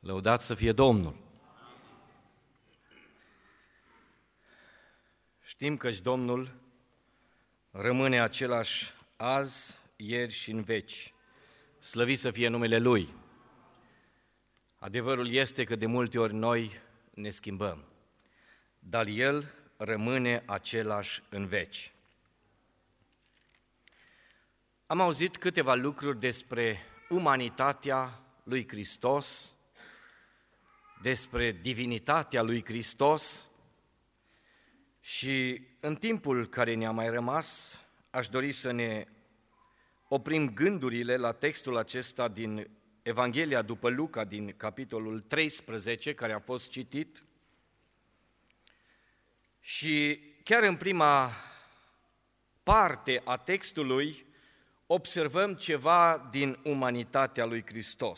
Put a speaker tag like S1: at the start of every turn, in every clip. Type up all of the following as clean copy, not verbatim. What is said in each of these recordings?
S1: Lăudați să fie Domnul! Știm că Domnul rămâne același azi, ieri și în veci. Slăvit să fie numele Lui! Adevărul este că de multe ori noi ne schimbăm, dar El rămâne același în veci. Am auzit câteva lucruri despre umanitatea lui Hristos, despre divinitatea lui Hristos și în timpul care ne-a mai rămas, aș dori să ne oprim gândurile la textul acesta din Evanghelia după Luca, din capitolul 13, care a fost citit. Și chiar în prima parte a textului observăm ceva din umanitatea lui Hristos.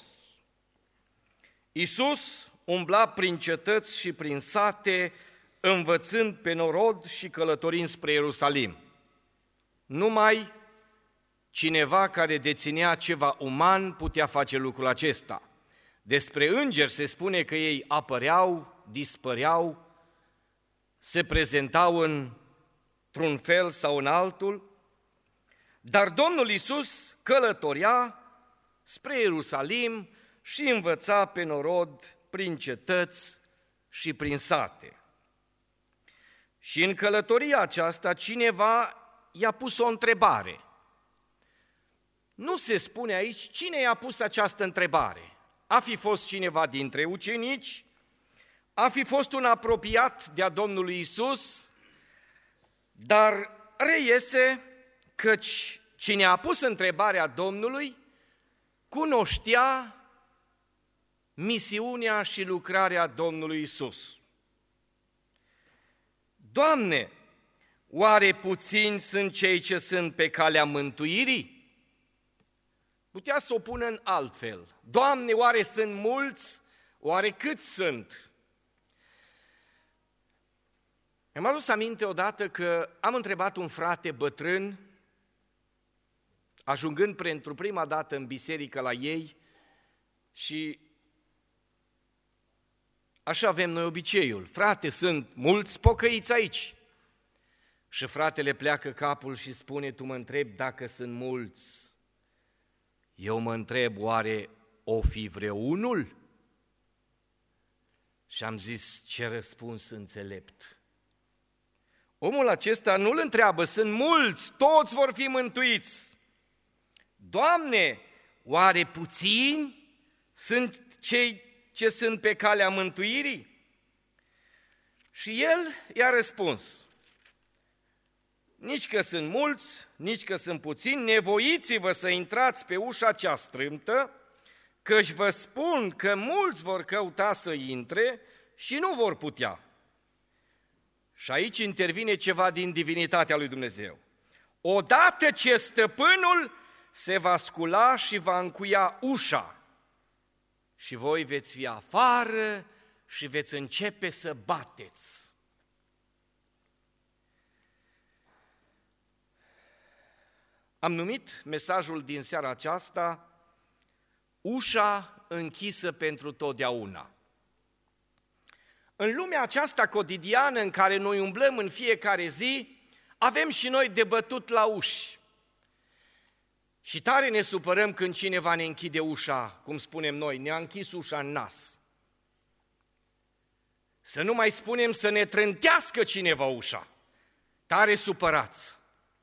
S1: Iisus umbla prin cetăți și prin sate, învățând pe norod și călătorind spre Ierusalim. Numai cineva care deținea ceva uman putea face lucrul acesta. Despre îngeri se spune că ei apăreau, dispăreau, se prezentau într-un fel sau în altul, dar Domnul Iisus călătoria spre Ierusalim și învăța pe norod prin cetăți și prin sate. Și în călătoria aceasta cineva i-a pus o întrebare. Nu se spune aici cine i-a pus această întrebare. A fi fost cineva dintre ucenici, a fi fost un apropiat de-a Domnului Iisus, dar reiese căci cine a pus întrebarea Domnului cunoștea misiunea și lucrarea Domnului Iisus. Doamne, oare puțini sunt cei ce sunt pe calea mântuirii? Putea să o pună în altfel. Doamne, oare sunt mulți? Oare câți sunt? Mi-am adus aminte odată că am întrebat un frate bătrân, ajungând pentru prima dată în biserică la ei, și așa avem noi obiceiul. Frate, sunt mulți pocăiți aici. Și fratele pleacă capul și spune, tu mă întrebi dacă sunt mulți. Eu mă întreb, oare o fi vreunul? Și am zis, ce răspuns înțelept. Omul acesta nu-l întreabă, sunt mulți, toți vor fi mântuiți. Doamne, oare puțini sunt cei ce sunt pe calea mântuirii? Și el i-a răspuns, nici că sunt mulți, nici că sunt puțini, nevoiți-vă să intrați pe ușa cea strâmtă, căci vă spun că mulți vor căuta să intre și nu vor putea. Și aici intervine ceva din divinitatea lui Dumnezeu. Odată ce stăpânul se va scula și va încuia ușa, și voi veți fi afară și veți începe să bateți. Am numit mesajul din seara aceasta ușa închisă pentru totdeauna. În lumea aceasta cotidiană în care noi umblăm în fiecare zi, avem și noi de bătut la uși. Și tare ne supărăm când cineva ne închide ușa, cum spunem noi, ne-a închis ușa în nas. Să nu mai spunem să ne trântească cineva ușa, tare supărați.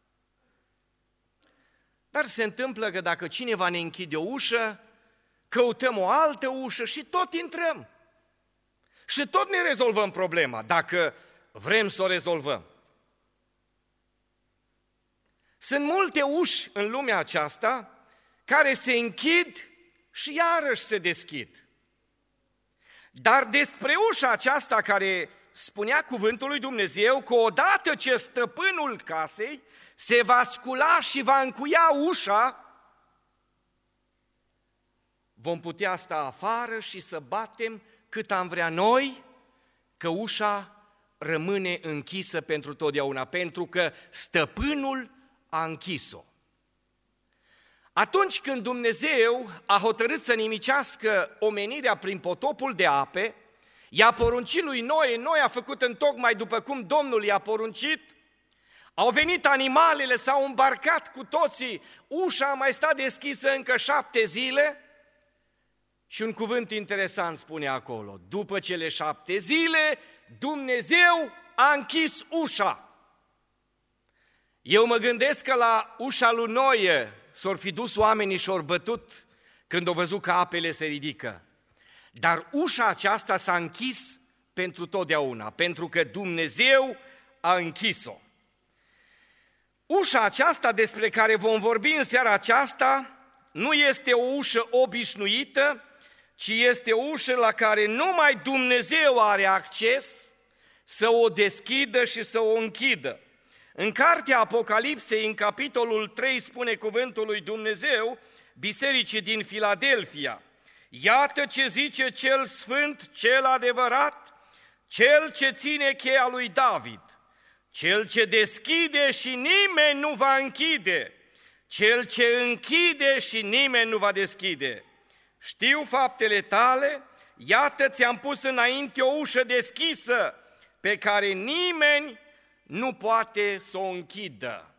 S1: Dar se întâmplă că dacă cineva ne închide o ușă, căutăm o altă ușă și tot intrăm. Și tot ne rezolvăm problema, dacă vrem să o rezolvăm. Sunt multe uși în lumea aceasta care se închid și iarăși se deschid. Dar despre ușa aceasta care spunea cuvântul lui Dumnezeu că odată ce stăpânul casei se va scula și va încuia ușa, vom putea sta afară și să batem cât am vrea noi, că ușa rămâne închisă pentru totdeauna, pentru că stăpânul a închis-o. Atunci când Dumnezeu a hotărât să nimicească omenirea prin potopul de ape, i-a poruncit lui Noe a făcut întocmai după cum Domnul i-a poruncit, au venit animalele, s-au îmbarcat cu toții, ușa a mai stat deschisă încă 7 zile și un cuvânt interesant spune acolo, după cele 7 zile, Dumnezeu a închis ușa. Eu mă gândesc că la ușa lui Noe s-or fi dus oamenii și or bătut când au văzut că apele se ridică. Dar ușa aceasta s-a închis pentru totdeauna, pentru că Dumnezeu a închis-o. Ușa aceasta despre care vom vorbi în seara aceasta nu este o ușă obișnuită, ci este o ușă la care numai Dumnezeu are acces să o deschidă și să o închidă. În cartea Apocalipsei, în capitolul 3, spune cuvântul lui Dumnezeu bisericii din Filadelfia: iată ce zice cel sfânt, cel adevărat, cel ce ține cheia lui David, cel ce deschide și nimeni nu va închide, cel ce închide și nimeni nu va deschide. Știu faptele tale, iată ți-am pus înainte o ușă deschisă, pe care nimeni nu poate să o închidă.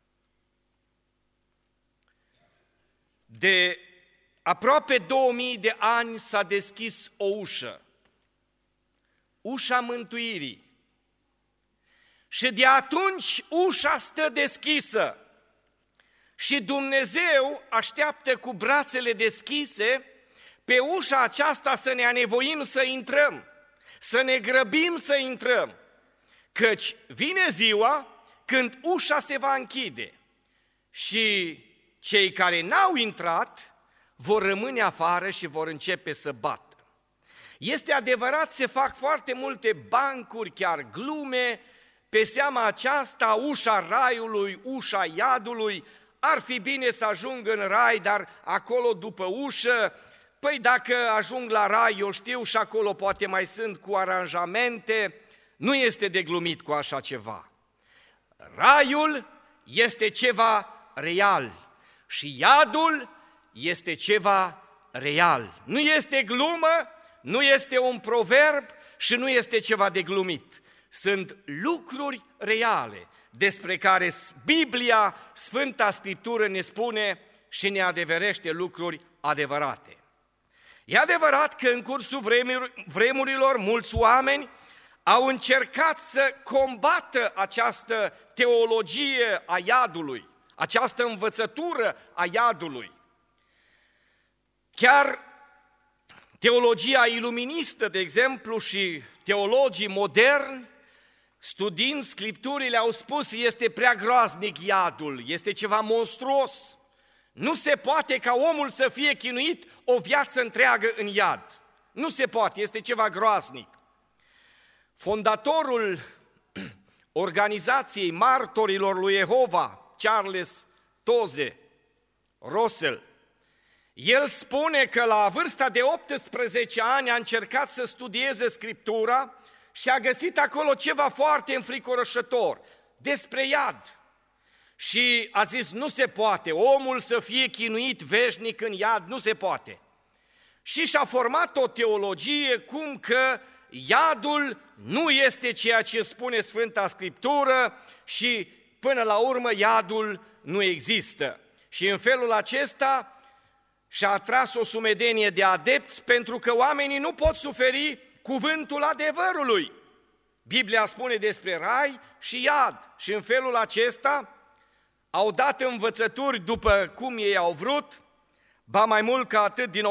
S1: De aproape 2000 de ani s-a deschis o ușă, ușa mântuirii. Și de atunci ușa stă deschisă și Dumnezeu așteaptă cu brațele deschise pe ușa aceasta să ne anevoim să intrăm, să ne grăbim să intrăm, căci vine ziua când ușa se va închide și cei care n-au intrat vor rămâne afară și vor începe să bată. Este adevărat, se fac foarte multe bancuri, chiar glume, pe seama aceasta, ușa raiului, ușa iadului, ar fi bine să ajung în rai, dar acolo după ușă, păi dacă ajung la rai, eu știu, și acolo poate mai sunt cu aranjamente, nu este de glumit cu așa ceva. Raiul este ceva real și iadul este ceva real. Nu este glumă, nu este un proverb și nu este ceva de glumit. Sunt lucruri reale despre care Biblia, Sfânta Scriptură ne spune și ne adeverește lucruri adevărate. E adevărat că în cursul vremurilor mulți oameni au încercat să combată această teologie a iadului, această învățătură a iadului. Chiar teologia iluministă, de exemplu, și teologii moderni, studiind Scripturile, au spus este prea groaznic iadul, este ceva monstruos. Nu se poate ca omul să fie chinuit o viață întreagă în iad. Nu se poate, este ceva groaznic. Fondatorul organizației martorilor lui Jehova, Charles Toze Russell, el spune că la vârsta de 18 ani a încercat să studieze Scriptura și a găsit acolo ceva foarte înfricoșător despre iad. Și a zis, nu se poate, omul să fie chinuit veșnic în iad, nu se poate. Și și-a format o teologie cum că iadul nu este ceea ce spune Sfânta Scriptură și până la urmă iadul nu există. Și în felul acesta și-a atras o sumedenie de adepți pentru că oamenii nu pot suferi cuvântul adevărului. Biblia spune despre rai și iad și în felul acesta au dat învățături după cum ei au vrut, ba mai mult ca atât, din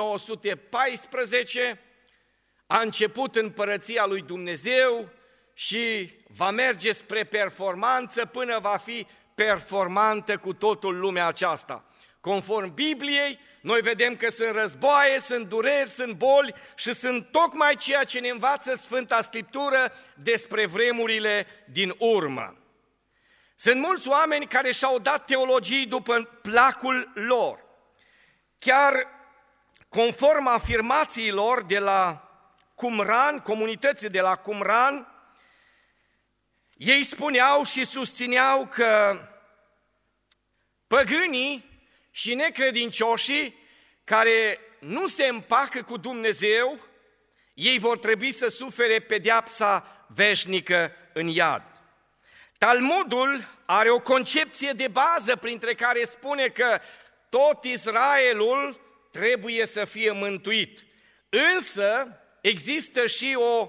S1: 1914 a început împărăția lui Dumnezeu și va merge spre performanță până va fi performantă cu totul lumea aceasta. Conform Bibliei, noi vedem că sunt războaie, sunt dureri, sunt boli și sunt tocmai ceea ce ne învață Sfânta Scriptură despre vremurile din urmă. Sunt mulți oameni care și-au dat teologii după placul lor. Chiar conform afirmațiilor de la Qumran, comunității de la Qumran, ei spuneau și susțineau că păgânii și necredincioșii care nu se împacă cu Dumnezeu, ei vor trebui să sufere pedeapsa veșnică în iad. Talmudul are o concepție de bază printre care spune că tot Israelul trebuie să fie mântuit. Însă există și o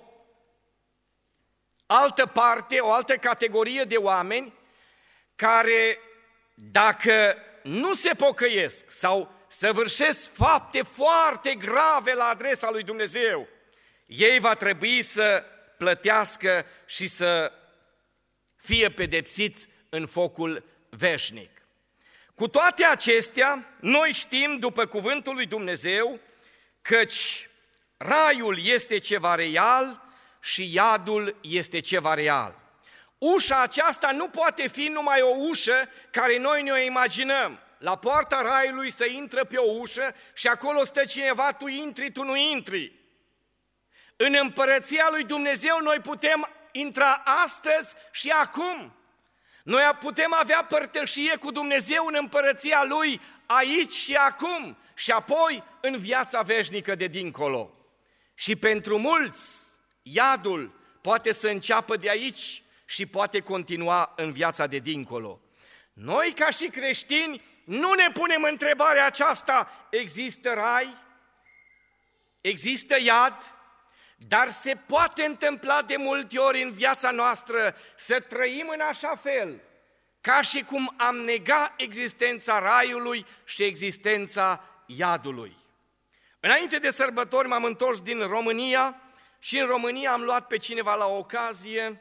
S1: altă parte, o altă categorie de oameni care, dacă nu se pocăiesc sau săvârșesc fapte foarte grave la adresa lui Dumnezeu, ei va trebui să plătească și să fie pedepsiți în focul veșnic. Cu toate acestea, noi știm după cuvântul lui Dumnezeu căci raiul este ceva real și iadul este ceva real. Ușa aceasta nu poate fi numai o ușă care noi ne-o imaginăm. La poarta raiului să intră pe o ușă și acolo stă cineva, tu intri, tu nu intri. În împărăția lui Dumnezeu noi putem intra astăzi și acum. Noi putem avea părtășie cu Dumnezeu în împărăția Lui aici și acum și apoi în viața veșnică de dincolo. Și pentru mulți, iadul poate să înceapă de aici și poate continua în viața de dincolo. Noi, ca și creștini, nu ne punem întrebarea aceasta: există rai? Există iad? Dar se poate întâmpla de multe ori în viața noastră să trăim în așa fel, ca și cum am nega existența raiului și existența iadului. Înainte de sărbători m-am întors din România și în România am luat pe cineva la ocazie,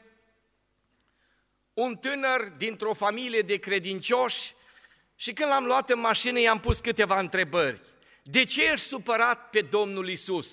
S1: un tânăr dintr-o familie de credincioși, și când l-am luat în mașină i-am pus câteva întrebări. De ce ești supărat pe Domnul Iisus?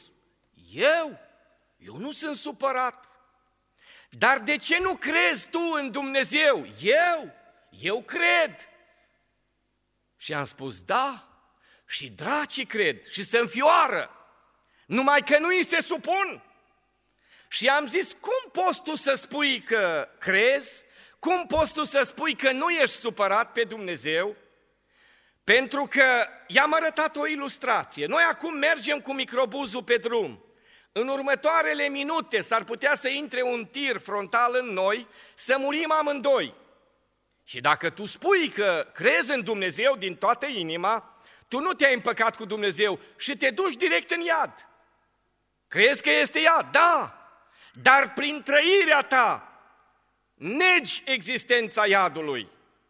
S1: Eu nu sunt supărat. Dar de ce nu crezi tu în Dumnezeu? Eu cred. Și am spus, da, și dracii cred și se înfioară, numai că nu îi se supun. Și am zis, cum poți tu să spui că crezi? Cum poți tu să spui că nu ești supărat pe Dumnezeu? Pentru că i-am arătat o ilustrație. Noi acum mergem cu microbuzul pe drum. În următoarele minute s-ar putea să intre un tir frontal în noi, să murim amândoi. Și dacă tu spui că crezi în Dumnezeu din toată inima, tu nu te-ai împăcat cu Dumnezeu și te duci direct în iad. Crezi că este iad? Da! Dar prin trăirea ta negi existența iadului.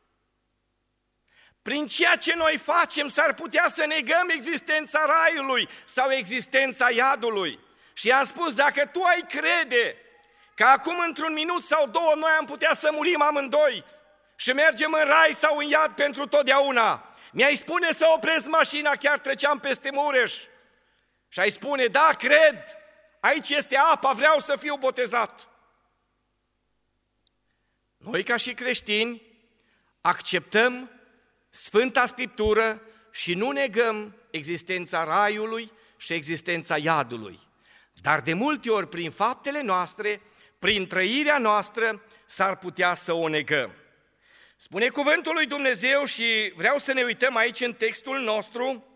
S1: Prin ceea ce noi facem s-ar putea să negăm existența raiului sau existența iadului. Și i-am spus, dacă tu ai crede că acum într-un minut sau două noi am putea să murim amândoi și mergem în rai sau în iad pentru totdeauna, mi-ai spune să opresc mașina, chiar treceam peste Mureș. Și ai spune, da, cred, aici este apa, vreau să fiu botezat. Noi ca și creștini acceptăm Sfânta Scriptură și nu negăm existența raiului și existența iadului. Dar de multe ori, prin faptele noastre, prin trăirea noastră, s-ar putea să o negăm. Spune cuvântul lui Dumnezeu și vreau să ne uităm aici în textul nostru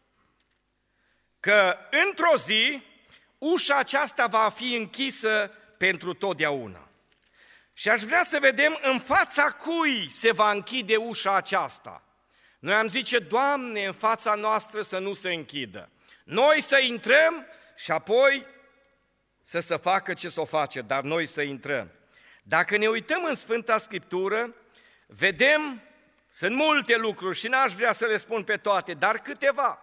S1: că într-o zi ușa aceasta va fi închisă pentru totdeauna. Și aș vrea să vedem în fața cui se va închide ușa aceasta. Noi am zice, Doamne, în fața noastră să nu se închidă. Noi să intrăm și apoi să se facă ce s-o face, dar noi să intrăm. Dacă ne uităm în Sfânta Scriptură, vedem, sunt multe lucruri și n-aș vrea să le spun pe toate, dar câteva.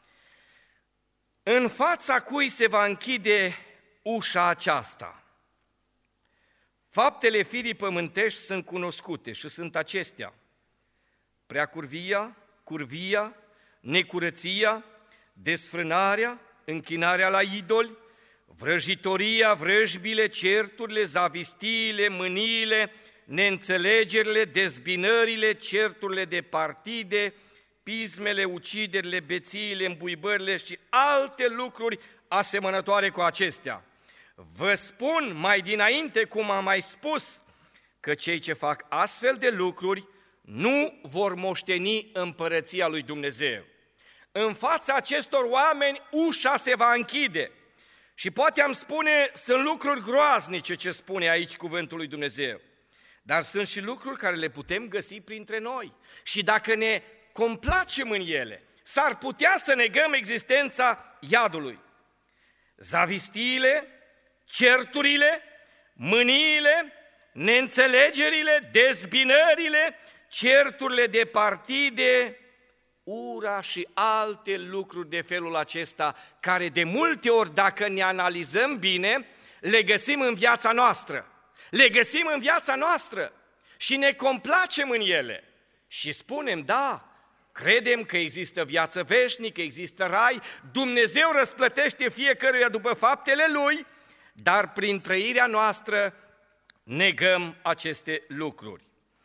S1: În fața cui se va închide ușa aceasta? Faptele firii pământești sunt cunoscute și sunt acestea: preacurvia, curvia, necurăția, desfrânarea, închinarea la idoli, vrăjitoria, vrăjbile, certurile, zavistiile, mâniile, neînțelegerile, dezbinările, certurile de partide, pismele, uciderile, bețiile, îmbuibările și alte lucruri asemănătoare cu acestea. Vă spun mai dinainte, cum am mai spus, că cei ce fac astfel de lucruri nu vor moșteni împărăția lui Dumnezeu. În fața acestor oameni ușa se va închide. Și poate am spune, sunt lucruri groaznice ce spune aici cuvântul lui Dumnezeu. Dar sunt și lucruri care le putem găsi printre noi. Și dacă ne complacem în ele, s-ar putea să negăm existența iadului. Zavistiile, certurile, mâniile, neînțelegerile, dezbinările, certurile de partide, ura și alte lucruri de felul acesta, care de multe ori, dacă ne analizăm bine, le găsim în viața noastră. Le găsim în viața noastră și ne complacem în ele. Și spunem, da, credem că există viață veșnică, există rai, Dumnezeu răsplătește fiecăruia după faptele Lui, dar prin trăirea noastră negăm aceste lucruri.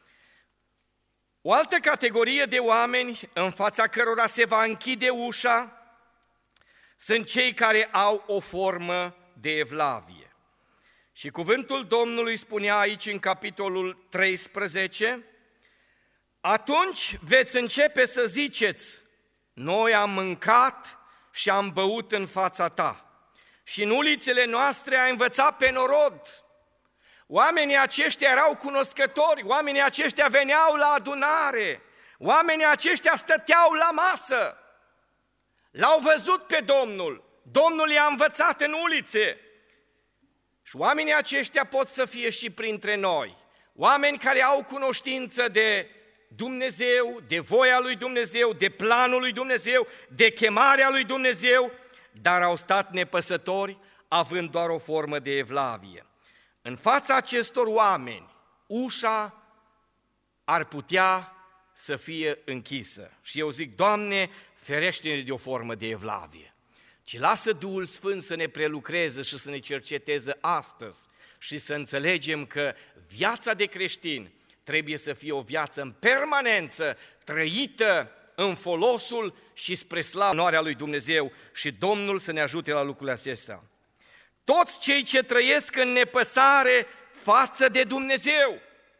S1: O altă categorie de oameni în fața cărora se va închide ușa sunt cei care au o formă de evlavie. Și cuvântul Domnului spunea aici în capitolul 13, atunci veți începe să ziceți, noi am mâncat și am băut în fața ta și în ulițele noastre ai învățat pe norod. Oamenii aceștia erau cunoscători, oamenii aceștia veneau la adunare, oamenii aceștia stăteau la masă, l-au văzut pe Domnul, Domnul i-a învățat în ulițe. Și oamenii aceștia pot să fie și printre noi, oameni care au cunoștință de Dumnezeu, de voia lui Dumnezeu, de planul lui Dumnezeu, de chemarea lui Dumnezeu, dar au stat nepăsători, având doar o formă de evlavie. În fața acestor oameni, ușa ar putea să fie închisă. Și eu zic, Doamne, ferește-ne de o formă de evlavie. Ci lasă Duhul Sfânt să ne prelucreze și să ne cerceteze astăzi și să înțelegem că viața de creștin trebuie să fie o viață în permanență, trăită în folosul și spre slava lui Dumnezeu și Domnul să ne ajute la lucrurile acestea. Toți cei ce trăiesc în nepăsare față de Dumnezeu,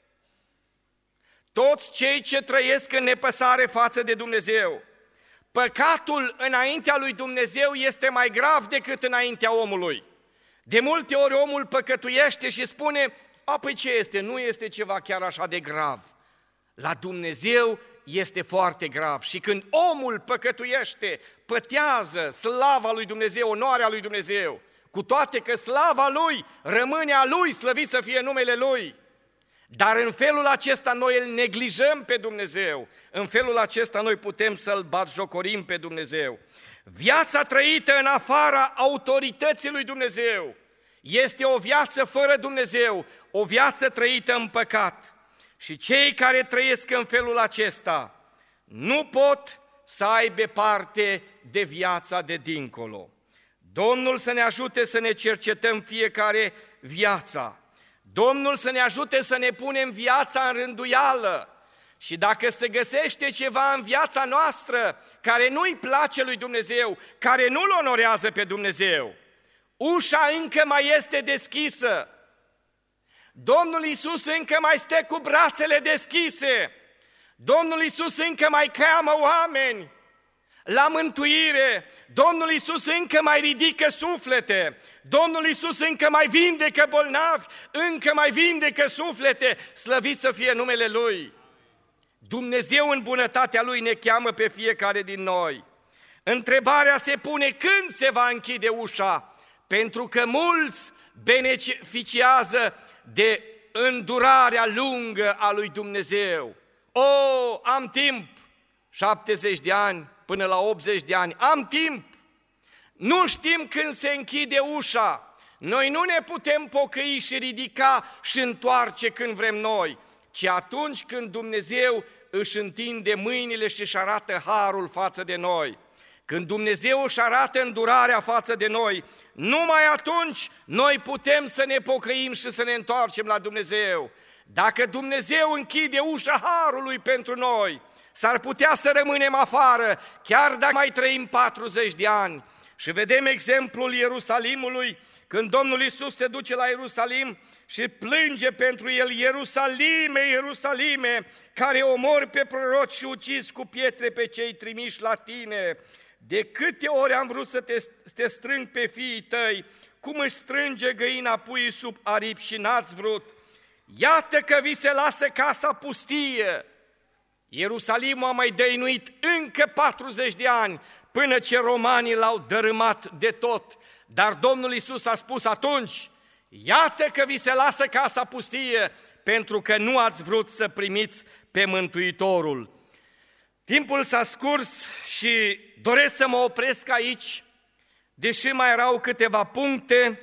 S1: toți cei ce trăiesc în nepăsare față de Dumnezeu, păcatul înaintea lui Dumnezeu este mai grav decât înaintea omului. De multe ori omul păcătuiește și spune, păi ce este? Nu este ceva chiar așa de grav. La Dumnezeu este foarte grav și când omul păcătuiește, pătează slava lui Dumnezeu, onoarea lui Dumnezeu, cu toate că slava Lui rămâne a Lui, slăvit să fie numele Lui. Dar în felul acesta noi îl neglijăm pe Dumnezeu, în felul acesta noi putem să-L batjocorim pe Dumnezeu. Viața trăită în afara autorității lui Dumnezeu este o viață fără Dumnezeu, o viață trăită în păcat. Și cei care trăiesc în felul acesta nu pot să aibă parte de viața de dincolo. Domnul să ne ajute să ne cercetăm fiecare viața. Domnul să ne ajute să ne punem viața în rânduială. Și dacă se găsește ceva în viața noastră care nu-i place lui Dumnezeu, care nu-L onorează pe Dumnezeu, ușa încă mai este deschisă. Domnul Iisus încă mai stă cu brațele deschise. Domnul Iisus încă mai cheamă oameni la mântuire. Domnul Iisus încă mai ridică suflete. Domnul Iisus încă mai vindecă bolnavi, încă mai vindecă suflete. Slăvit să fie numele Lui. Dumnezeu în bunătatea Lui ne cheamă pe fiecare din noi. Întrebarea se pune când se va închide ușa, pentru că mulți beneficiază de îndurarea lungă a lui Dumnezeu. Am timp, 70 de ani până la 80 de ani, am timp. Nu știm când se închide ușa. Noi nu ne putem pocăi și ridica și întoarce când vrem noi, ci atunci când Dumnezeu își întinde mâinile și își arată harul față de noi. Când Dumnezeu își arată îndurarea față de noi, numai atunci noi putem să ne pocăim și să ne întoarcem la Dumnezeu. Dacă Dumnezeu închide ușa harului pentru noi, s-ar putea să rămânem afară, chiar dacă mai trăim 40 de ani. Și vedem exemplul Ierusalimului, când Domnul Iisus se duce la Ierusalim și plânge pentru el: Ierusalime, Ierusalime, care omori pe proroci și ucizi cu pietre pe cei trimiși la tine. De câte ori am vrut să te strâng pe fiii tăi, cum își strânge găina puii sub aripi și n-ați vrut. Iată că vi se lasă casa pustie. Ierusalimul a mai dăinuit încă 40 de ani, până ce romanii l-au dărâmat de tot. Dar Domnul Iisus a spus atunci: iată că vi se lasă casa pustie, pentru că nu ați vrut să primiți pe Mântuitorul. Timpul s-a scurs și doresc să mă opresc aici, deși mai erau câteva puncte.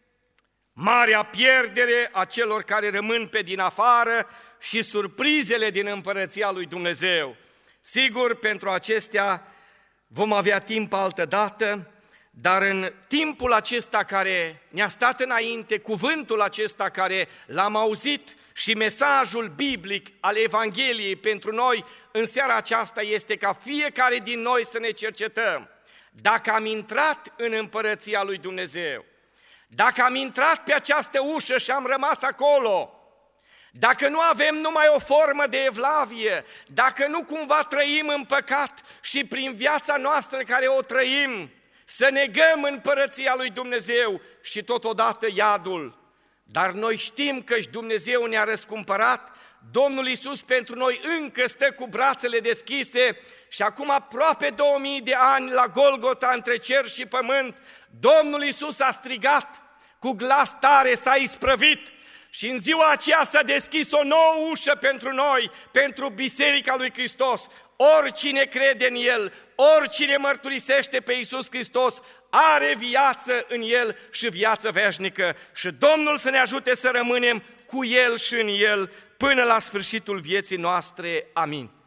S1: Marea pierdere a celor care rămân pe din afară și surprizele din împărăția lui Dumnezeu. Sigur, pentru acestea vom avea timp altă dată, dar în timpul acesta care ne-a stat înainte, cuvântul acesta care l-am auzit și mesajul biblic al Evangheliei pentru noi în seara aceasta este ca fiecare din noi să ne cercetăm dacă am intrat în împărăția lui Dumnezeu, dacă am intrat pe această ușă și am rămas acolo, dacă nu avem numai o formă de evlavie, dacă nu cumva trăim în păcat și prin viața noastră care o trăim, să negăm împărăția lui Dumnezeu și totodată iadul. Dar noi știm că și Dumnezeu ne-a răscumpărat, Domnul Iisus pentru noi încă stă cu brațele deschise și acum aproape 2000 de ani la Golgota între cer și pământ, Domnul Iisus a strigat cu glas tare, s-a isprăvit și în ziua aceea s-a deschis o nouă ușă pentru noi, pentru Biserica lui Hristos. Oricine crede în El, oricine mărturisește pe Iisus Hristos, are viață în El și viață veșnică. Și Domnul să ne ajute să rămânem cu El și în El până la sfârșitul vieții noastre. Amin.